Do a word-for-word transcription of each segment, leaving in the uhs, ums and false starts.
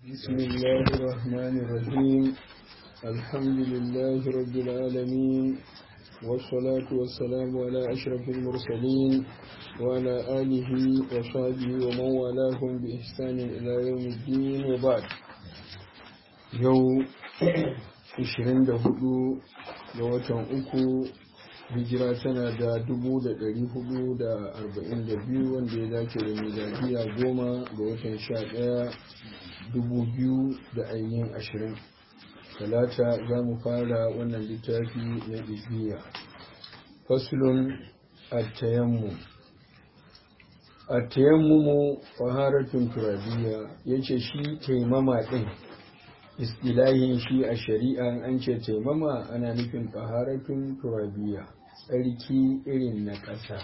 بسم الله الرحمن الرحيم الحمد لله رب العالمين والصلاة والسلام على أشرف المرسلين وعلى آله وصحبه ومن والاهم بإحسان إلى يوم الدين وبعد يوم عشرين دهدو لوطن أكو hijira tana da dubu da ɗari hudu da arba'in da biyu wanda ya dace da miladiya goma ga watan sha ɗaya dubu biyu da ainihin ashirin talata za mu fara wannan littafi na ibiya faslun attayammu attayammumu faharatun turabiya ya ce shi taimama ɗin istilahin shi a shari'a an ce taimama ana nufin taharatun turabiya tsarki irin na ƙasa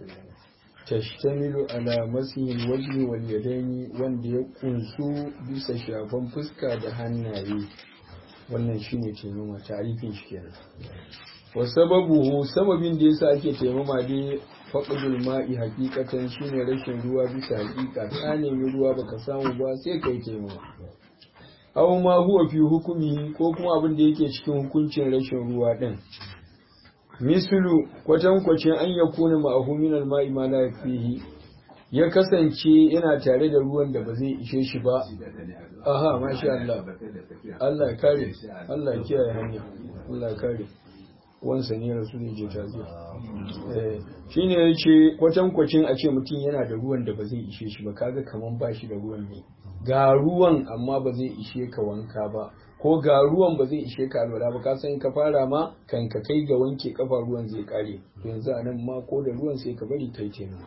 tashtamilu ala masihin wajhi wal yadaini wanda ya kunsu bisa shafan fuska da hannaye wannan shine taimama tarifin shi kenan wa sababuhu sababin da yasa ake taimama dai faqdul ma'i hakikatan shine rashin ruwa bisa hakika ka nemi ruwa baka samu ba sai kai taimama aw ma huwa fi hukumi ko kuma abin da yake cikin hukuncin rashin ruwa din mislu kwatankwacin an yakuna ma'ahu min al-ma'i ma la yakfihi ya kasance yana tare da ruwan da ba zai ishe shi ba aha masha Allah Allah kare Allah kiyaye hanya Allah kare wansa ne rasulun je tazi eh shine yace kwatankwacin a ce mutum yana da ruwan da ba zai ishe shi ba kaga kaman ba shi da ruwan ne ga ruwan amma ba zai ishe ka wanka ba ko ga ruwan ba zai ishe ka alwala ba ka san ka fara ma kan ka kai ga wanke kafa ruwan zai kare to yanzu anan ma ko da ruwan sai ka bari kai kenan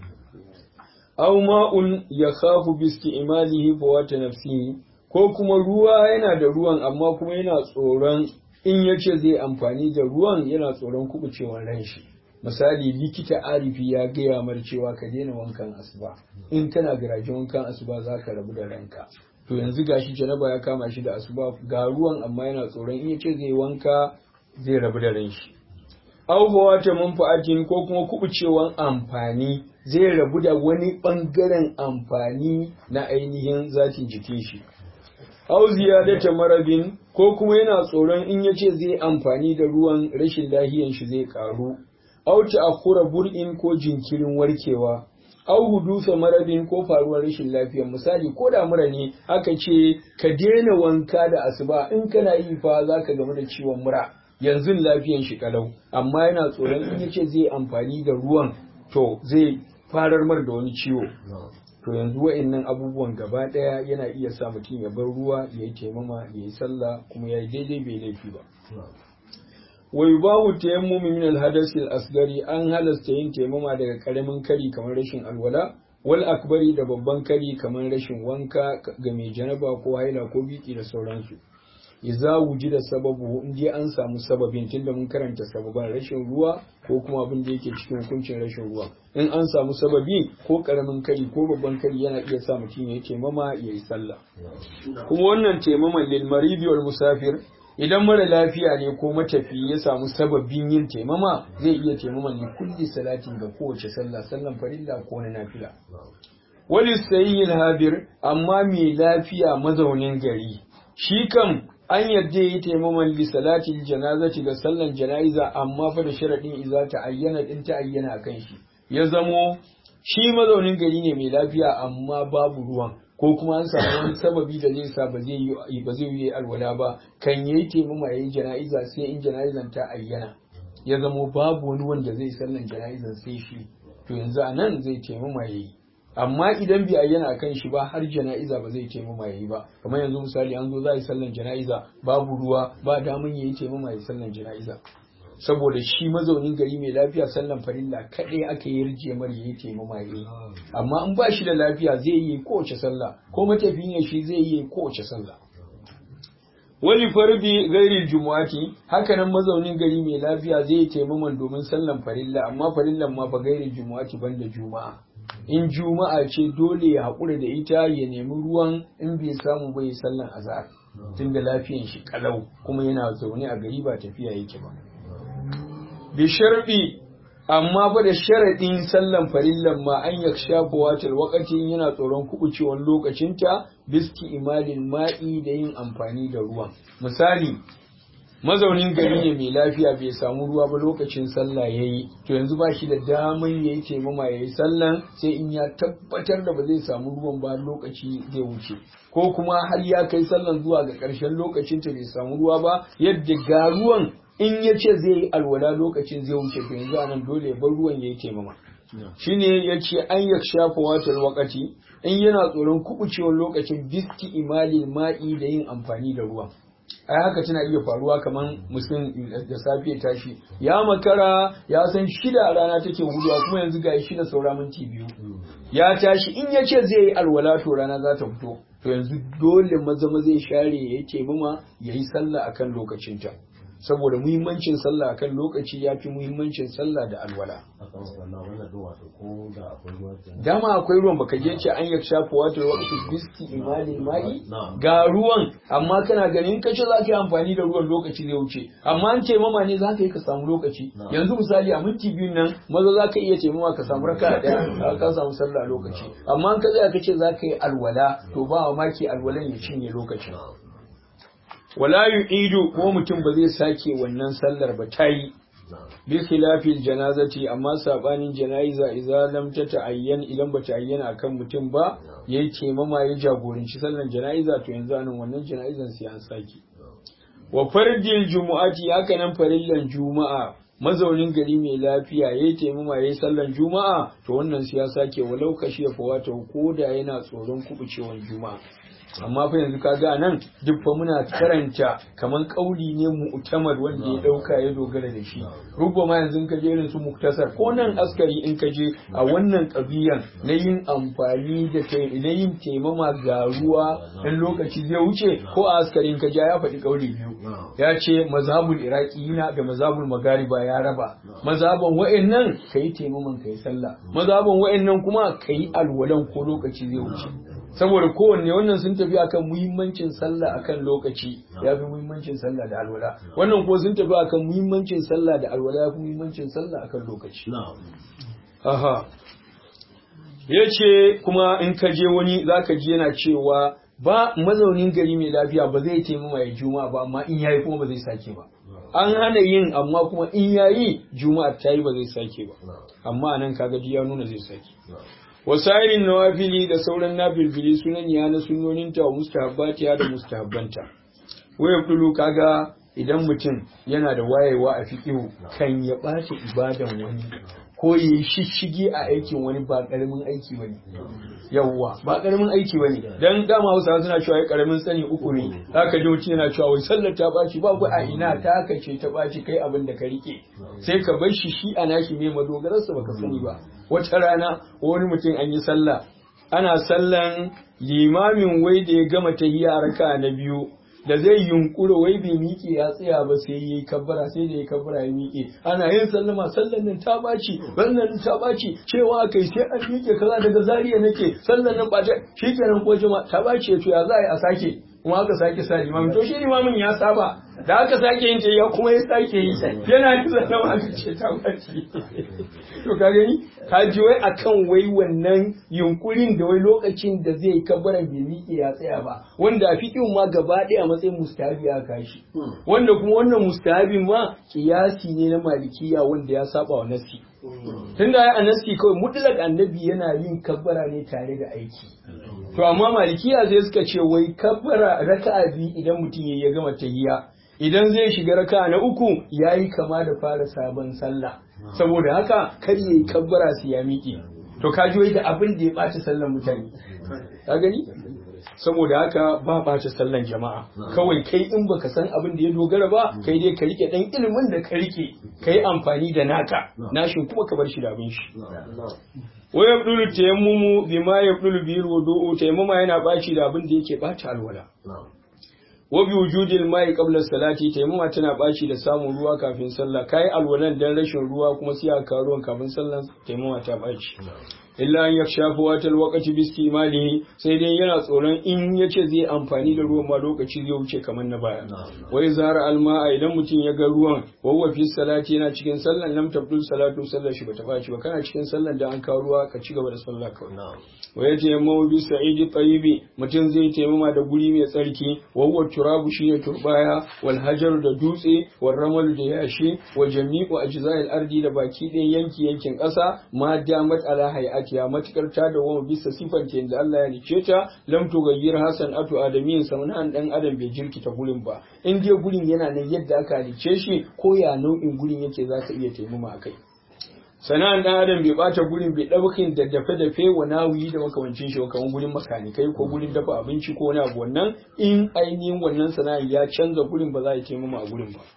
aw ma'un yakhafu bi isti'malihi fawata nafsihi ko kuma ruwa yana da ruwan amma kuma yana tsoron in yace zai amfani da ruwan yana tsoron kubucewar ran shi misali likita arifi ya gaya mar cewa ka daina wankan asuba in kana garajen wankan asuba za ka rabu da ranka to yanzu gashi janaba ya kama shi da asuba ga ruwan amma yana tsoron in yace zai wanka zai rabu da ran shi aw bawata manfa'atin ko kuma kubucewan amfani zai rabu da wani bangaren amfani na ainihin zatin jikin shi aw ziyadata maradin ko kuma yana tsoron in yace zai amfani da ruwan rashin lahiyan shi zai karu aw ta'akhura bur'in ko jinkirin warkewa aw hudusa maradin ko faruwar rashin lafiya misali ko da mura ne aka ce ka daina wanka da asuba in kana yi fa zaka gamu da ciwon mura yanzu lafiyan shi kalau amma yana tsoron in yace zai amfani da ruwan to zai farar mar da wani ciwo to yanzu wa'annan abubuwan gaba daya yana iya sa mutum ya bar ruwa ya yi taimama ya yi sallah kuma ya yi daidai bai laifi ba wa yubahu tayammum min al-hadath al-asghari an halasta yin taimama daga karamin kari kamar rashin alwala wal akbari da babban kari kamar rashin wanka ga mai janaba ko haila ko biki da sauransu idza wujida sababu in dai an samu sababin tunda mun karanta sababan rashin ruwa ko kuma abin da yake cikin hukuncin rashin ruwa in an samu sababi ko karamin kari ko babban kari yana iya sa mutum ya taimama ya yi sallah kuma wannan taimaman lil maridi wal musafir idan mara lafiya ne ko matafi ya samu sababin yin taimama zai iya taimaman ne kulli salatin ga kowace sallah sallan farilla ko na nafila wali sayyil hadir amma mai lafiya mazaunin gari shi kam an yadda yi taimaman li salatil janazati ga sallan jana'iza amma fa da sharadin iza ta ayyana din ta ayyana akan shi ya zamo shi mazaunin gari ne mai lafiya amma babu ruwan ko kuma an samu wani sababi da zai sa ba zai yi ba zai yi alwala ba kan yayi taimama yayin jana'iza sai in jana'izan ta ayyana ya zamo babu wani wanda zai sallan jana'izan sai shi to yanzu anan zai taimama yayi amma idan bai ayyana akan shi ba har jana'iza ba zai taimama yayi ba kamar yanzu misali an zo za yi sallan jana'iza babu ruwa ba damun yayi taimama yayi sallan jana'iza saboda shi mazaunin gari mai lafiya sallan farilla kaɗai aka yi rijiyar mara yayi taimama yayi amma in ba shi da lafiya zai yi kowace sallah ko matafi ne shi zai yi kowace sallah wani farbi gairi jumu'ati haka nan mazaunin gari mai lafiya zai yi taimaman domin sallan farilla amma farillan ma fa gairi jumu'ati banda juma'a in juma'a ce dole ya haƙura da ita ya nemi ruwan in bai samu bai sallan azhar tunda lafiyan shi kalau kuma yana zaune a gari ba tafiya yake ba bi sharbi amma fa da sharadin sallan farillan ma an yaksha fawatil waqti yana tsoron kubucewan lokacinta biski imalin ma'i da yin amfani da ruwan misali mazaunin gari ne mai lafiya bai samu ruwa ba lokacin sallah yayi to yanzu ba shi da daman yayi taimama yayi sallan sai in ya tabbatar da ba zai samu ruwan ba lokaci zai wuce ko kuma har ya kai sallan zuwa ga ƙarshen lokacin ta bai samu ruwa ba yadda ga ruwan in ya ce zai yi alwala lokacin zai wuce to yanzu anan dole ya bar ruwan yayi taimama shine ya ce an ya shafa watar wakati in yana tsoron kubucewar lokacin biski imali ma'i da yin amfani da ruwan ai haka tana iya faruwa kamar mutum da safe tashi ya makara ya san shida a rana take huduwa kuma yanzu ga shida saura minti biyu ya tashi in ya ce zai yi alwala to rana za ta fito to yanzu dole maza maza ya share ya ce mama ya yi sallah akan lokacinta saboda muhimmancin sallah akan lokaci ya fi muhimmancin sallah da alwala dama akwai ruwan baka je ce an ya shafa wato wakati biski imani mai ga ruwan amma kana ganin kace za ka yi amfani da ruwan lokaci zai wuce amma an ce mama ne za ka yi ka samu lokaci yanzu misali a minti biyun nan maza za ka iya ce mama ka samu raka daya ka samu sallah lokaci amma an ka tsaya ka ce za ka yi alwala to ba mamaki alwalan ya cinye lokacin wala yu'idu ko mutum ba zai sake wannan sallar ba tayi bi khilafil janazati amma sabanin janaiza idza lam tata'ayyan idan ba ta ayyana akan mutum ba yayi taimama ya jagoranci sallar janaiza to yanzu anan wannan janaizan sai an sake wa fardil jumu'ati haka nan farillan juma'a mazaunin gari mai lafiya yayi taimama yayi sallar juma'a to wannan sai ya sake walau kashe fawata ko da yana tsoron kubucewan juma'a amma fa yanzu kaga nan duk fa muna karanta kaman kauli ne mu'tamad wanda ya dauka ya dogara da shi rubba ma yanzu ka je irin su muktasar ko nan askari in ka je a wannan kabiyan na yin amfani da na yin taimama ga ruwa dan lokaci zai wuce ko a askarin ka ja ya faɗi kauli biyu ya ce mazhabul iraqiyina da mazhabul magariba ya raba mazhaban wa'annan kai taimaman kai sallah mazhaban wa'annan kuma kai alwalan ko lokaci zai wuce saboda kowanne wannan sun tafi akan muhimmancin sallah akan lokaci ya fi muhimmancin sallah da alwala wannan ko sun tafi akan muhimmancin sallah da alwala ya fi muhimmancin sallah akan lokaci aha yace kuma in ka je wani zaka ji yana cewa ba mazaunin gari mai lafiya ba zai taimama ya juma'a ba amma in yayi kuma ba zai sake ba an hana yin amma kuma in yayi juma'a ta yi ba zai sake ba amma anan kaga ya nuna zai sake wasairin nawafili da sauran nafilfili sunan ya na sunnoninta wa mustahabbatiya da mustahabbanta waya dulu kaga idan mutum yana da wayewa a fiqhu kan ya bace ibadan wani ko yi shishigi a aikin wani ba karamin aiki bane yawwa ba karamin aiki bane dan dama Hausawa suna cewa ai karamin sani uku ne zaka ji mutum yana cewa wai sallar ta baci ba ku a ina ta kace ta baci kai abin da ka rike sai ka bar shi shi ana shi ne madogararsa baka sani ba wata rana wani mutum an yi sallah ana sallan limamin wai da ya gama tahiyya raka na biyu da zai yunkura wai bai miƙe ya tsaya ba sai yayi kabbara sai da yayi kabbara ya miƙe ana yin sallama sallan nan ta baci wannan ta baci cewa kai sai an miƙe kaza daga zariya nake sallan nan ba ta shikenan ko jama'a ta baci to ya za a yi a sake kuma aka sake sa limamin to shi limamin ya saba da aka sake yin ya kuma ya sake yi yana yin sallama aka ce ta baci to ka gani ka ji wai akan wai wannan yunkurin da wai lokacin da zai kabbaran bai miƙe ya tsaya ba wanda a fiƙin ma gaba ɗaya a matsayin mustahabi ya kashi wanda kuma wannan mustahabin ma kiyasi ne na malikiya wanda ya saba wa nasi tunda ya a nasi kawai mutlaq annabi yana yin kabbara ne tare da aiki to amma malikiya sai suka ce wai kabbara raka'a biyu idan mutum ya gama tahiyya idan zai shiga raka na uku yayi kama da fara sabon sallah saboda haka kar yayi kabbara su ya miƙe to ka ji da abin da ya ɓaci sallan mutane ka gani saboda haka ba ɓaci sallan jama'a kawai kai in baka san abin da ya dogara ba kai dai ka rike dan ilimin da ka rike kai amfani da naka nashin kuma ka bar shi da abin shi wa yabdulu tayammumu bima yabdulu bihi wudu'u tayammuma yana ɓaci da abin da yake ɓaci alwala wa bi wujudil ma'i qabla salati tayammuma tana baci da samun ruwa kafin sallah kai alwalan dan rashin ruwa kuma sai aka ruwan kafin sallah tayammuma ta baci illa an yaksha fawatal waqti bi istimalihi sai dai yana tsoron in yace zai amfani da ruwan ma lokaci zai wuce kamar na baya wai zara alma idan mutum ya ga ruwan wawa fi salati yana cikin sallan lam tabdul salatu sallar shi bata baci ba kana cikin sallan da an kawo ruwa ka ci gaba da sallah kawai wa yace mawu bi sa'idi tayyibi mutum zai taimama da guri mai tsarki wawa turabu shine turbaya wal hajar da dutse wal ramal da yashi wa jami'u ajza'il ardi da baki ɗayan yanki yankin ƙasa ma damat ala hayatiya matukar ta da wama bisa sifan ta yanda Allah ya nice ta lam tugayyir hasan atu adamin saunan dan adam bai jirkita gurin ba in dai gurin yana nan yadda aka halice shi ko ya nau'in gurin yake zaka iya taimama akai sana'an dan adam bai bata gurin bai daukin da dafe dafe wa nawi da makawancin shi kamar gurin makanikai ko gurin dafa abinci ko wani abu wannan in ainihin wannan sana'an ya canza gurin ba za a taimama a gurin ba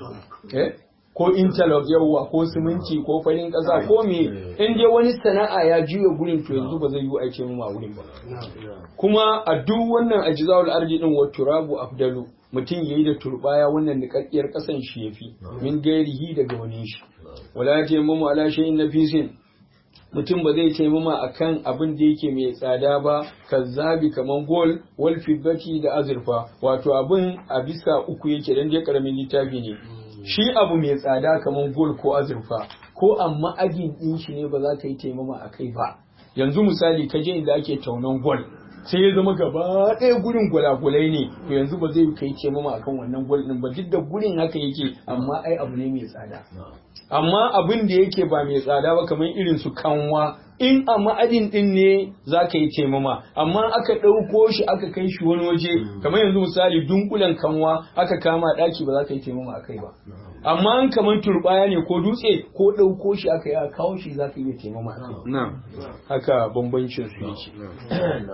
eh ko interlock yawwa ko siminti ko farin kasa ko me in dai wani sana'a ya juya gurin to yanzu ba zai yi aike mu a gurin ba kuma a duk wannan ajzaul ardi din wa turabu afdalu mutum yayi da turbaya wannan nikakkiyar kasan shi yafi min gairihi daga wani shi wala tayammamu ala shay'in nafisin mutum ba zai taimama akan abin da yake mai tsada ba kazzabi kaman gol wal fiddati da azurfa wato abin a bisa uku yake dan dai karamin littafi ne shi abu mai tsada kamar gol ko azurfa ko amma agin din shi ne ba za ka yi taimama a kai ba yanzu misali ka je inda ake taunan gol sai ya zama gaba ɗaya gurin gwalagwalai ne to yanzu ba zai kai taimama akan wannan gol din ba duk da gurin haka yake amma ai abu ne mai tsada amma abin da yake ba mai tsada ba kamar irin su kanwa in a ma'adin din ne za ka yi taimama amma aka ɗauko shi aka kai shi wani waje kamar yanzu misali dunkulen kanwa aka kama ɗaki ba za ka yi taimama a kai ba amma an kamar turbaya ne ko dutse ko ɗauko shi aka yi a kawo shi za ka iya taimama a kai haka bambancin su yake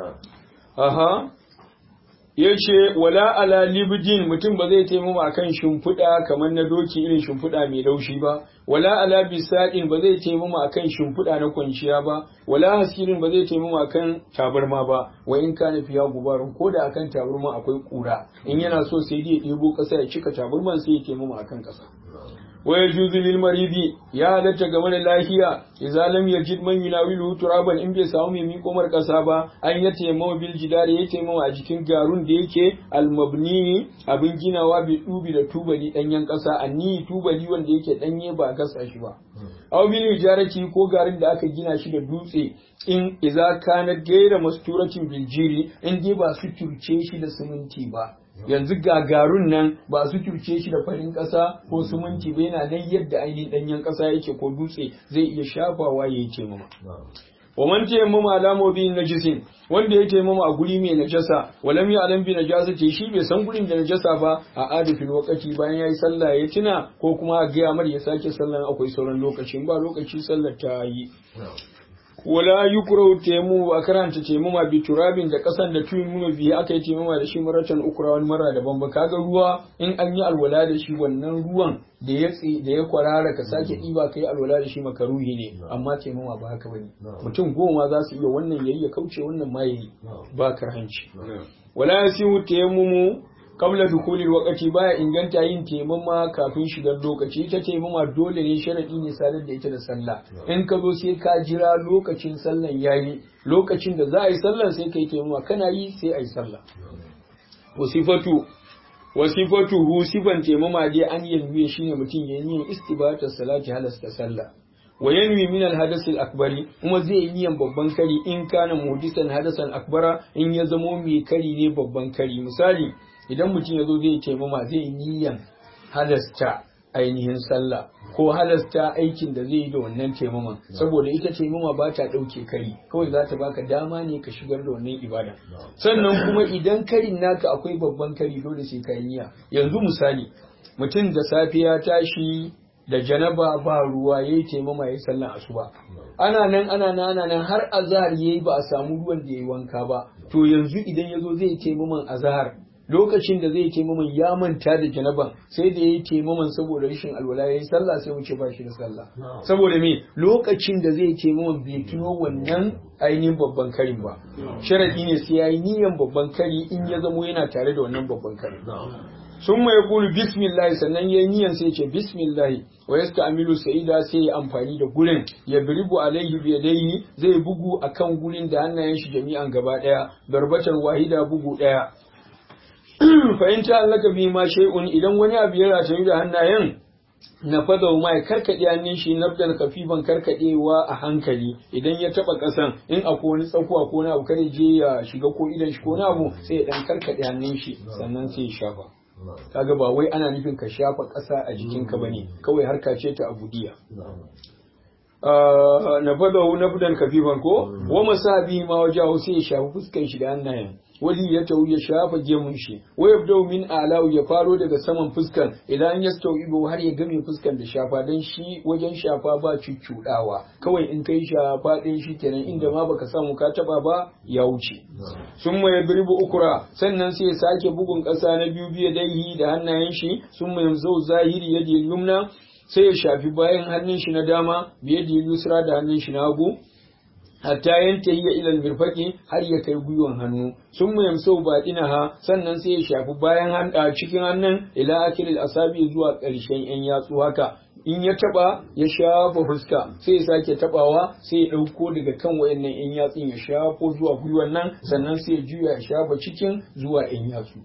aha ya ce wala ala libdin mutum ba zai taimama akan shimfiɗa kamar na doki irin shimfiɗa mai laushi ba wala ala bisaɗin ba zai taimama akan shimfiɗa na kwanciya ba wala hasirin ba zai taimama akan tabarma ba wa in kana fiya gubarun ko da akan tabarma akwai kura in yana so sai dai ya ɗebo ƙasa ya cika tabarman sai ya taimama akan ƙasa waya juzu lil maridi ya halatta game da lafiya idza lam yajid man yunawilu turaban in bai samu mai miko mar kasa ba an ya taimama bil jidari ya taimama a jikin garun da yake al mabni abin ginawa bi dubi da tubali danyen kasa anni tubali wanda yake danye ba gasa shi ba aw bil ijarati ko garin da aka gina shi da dutse in idza kana gaira masturatin bil jiri in dai ba su turce shi da siminti ba yanzu gagarun nan ba su turce shi da farin ƙasa ko suminti ba yana nan yadda ainihin ɗanyen ƙasa yake ko dutse zai iya shafawa ya yi taimama. Wa man taimama alama bi najisin wanda ya taimama a guri mai najasa walam ya alam bi najasa ce shi bai san gurin da najasa ba a adafin wakati bayan yayi sallah ya tuna ko kuma a gaya mar ya sake sallan akwai sauran lokaci ba lokaci sallar ta yi. wala yukrahu taimu a karanta taimuma bi turabin da kasan da tuyin biya aka yi taimuma da shi maratan ukra wani mara daban ba kaga ruwa in an yi alwala da shi wannan ruwan da ya da ya kwarara ka sake diba kai alwala da shi makaruhi ne amma taimuma ba haka bane mutum goma za su iya wannan yayi ya kauce wannan ma yayi ba karhanci wala yasihu taimumu kabla dukulil wakati baya inganta yin taimama kafin shigar lokaci ita taimama dole ne sharadi ne sadar da ita da sallah in ka zo sai ka jira lokacin sallan yayi lokacin da za a yi sallan sai kai taimama kana yi sai a yi sallah wasifatu wasifatu hu sifan taimama dai an yanzu shine mutum ya yi istibatar salati halasta sallah wa yanwi min al hadath al akbari kuma zai yi niyan babban kari in kana muhdisan hadasan akbara in ya zamo mai kari ne babban kari misali idan mutum ya zo zai taimama zai yi niyan halasta ainihin sallah ko halasta aikin da zai yi da wannan taimaman saboda ita taimama ba ta ɗauke kari kawai za ta baka dama ne ka shigar da wannan ibada sannan kuma idan karin naka akwai babban kari dole sai ka yi niyya yanzu misali mutum da safiya tashi da janaba ba ruwa yayi taimama yayi sallan asuba ana nan ana nan ana nan har azhar yayi ba a samu ruwan da yayi wanka ba to yanzu idan yazo zai taimaman azhar lokacin da zai taimaman ya manta da janaban sai da yayi taimaman saboda rashin alwala yayi sallah sai mu ce ba shi da sallah saboda me lokacin da zai taimaman bai tuno wannan ainihin babban karin ba sharadi ne sai yayi niyan babban kari in ya zamo yana tare da wannan babban karin sun mai kulu bismillah sannan yayi niyan sai ce bismillah wa yasta'milu sa'ida sai ya amfani da gurin ya biribu alaihi bi yadayhi zai bugu akan gurin da hannayen shi jami'an gaba daya darbatan wahida bugu daya fa in ta allaka bi ma shay'un idan wani abu ya rataye da hannayen na fada ma ya karkade hannun shi nabdan kafifan karkadewa a hankali idan ya taba kasan in akwai wani tsakuwa ko na abu kare je ya shiga ko idan shi ko na abu sai ya dan karkade hannun shi sannan sai ya shafa kaga ba wai ana nufin ka shafa kasa a jikinka bane kawai harka ce ta abudiya na fada nabdan kafifan ko wa masabi ma wajahu sai ya shafa fuskan shi da hannayen wali ya tau ya shafa gemun shi wa yabdau min alau ya faro daga saman fuskan idan ya tau ibo har ya game fuskan da shafa dan shi wajen shafa ba cuccudawa kawai in kai shafa din shi kenan inda ma baka samu ka taba ba ya wuce summa yadribu ukra sannan sai ya sake bugun kasa na biyu biye dai da hannayen shi summa yamzau zahiri yadi yumna sai ya shafi bayan hannun shi na dama biye da yusra da hannun shi na hagu hatta yanta hiya ila almirfaqi har ya kai gwiwan hannu sun mu yamsau ha sannan sai ya shafi bayan handa cikin hannun ila akil asabi zuwa ƙarshen yan yatsu haka in ya taba ya shafa fuska sai ya sake tabawa sai ya dauko daga kan wayannan yan yatsun ya shafo zuwa gwiwan nan sannan sai ya juya ya shafa cikin zuwa yan yatsu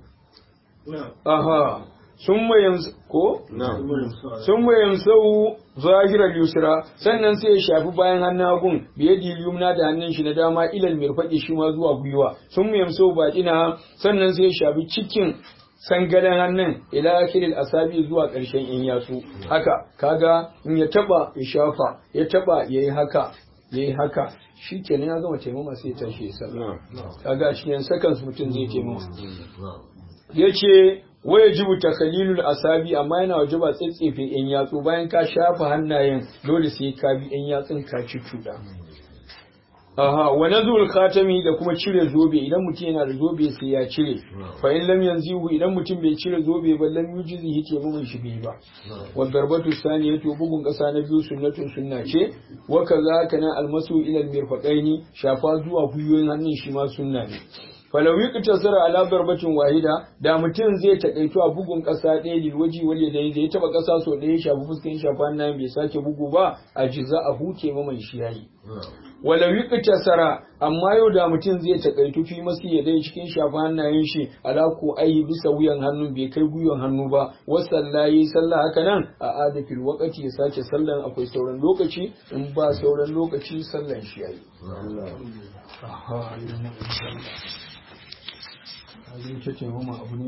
aha summa yamsu ko summa yamsu zahiral yusra sannan sai ya shafi bayan hannun hagun biyadi yumna da hannun shi na dama ilal mirfaqi shi ma zuwa gwiwa summa yamsu baɗina sannan sai ya shafi cikin sangalan hannun ila akhiril asabi zuwa ƙarshen in yatsu haka kaga in ya taba ya shafa ya taba yayi haka yayi haka shikenan ya gama taimama sai ya tashi ya sallah kaga a cikin sakan mutum zai taimama yace waya jibu takalilul asabi amma yana wajaba tsetsefe yan yatsu bayan ka shafa hannayen dole sai ka bi yan yatsun ka ci tuda aha wa nazul khatami da kuma cire zobe idan mutum yana da zobe sai ya cire fa in lam yanzihu idan mutum bai cire zobe ba lam yujizi yake bugun shi bai ba wa darbatu saniyatu bugun kasa na biyu sunnatun sunna ce wa kaza kana almasu ila almirfaqaini shafa zuwa gwiwoyin hannun shi ma sunna ne falau yi tasara ala darbatin wahida da mutum zai takaitu a bugun kasa ɗaya lil waji wale da ya taba kasa so ɗaya shafi fuskan shafa nan bai sake bugu ba a jiza a huke ma mai shi yayi walau yi tasara amma yau da mutum zai takaitu fi masu ya dai cikin shafa hannayen shi ala ko ayi bisa wuyan hannun bai kai gwiwan hannu ba wasallahi sallah haka nan a adafil wakati ya sake sallan akwai sauran lokaci in ba sauran lokaci sallan shi yayi Abin ce ce abu ne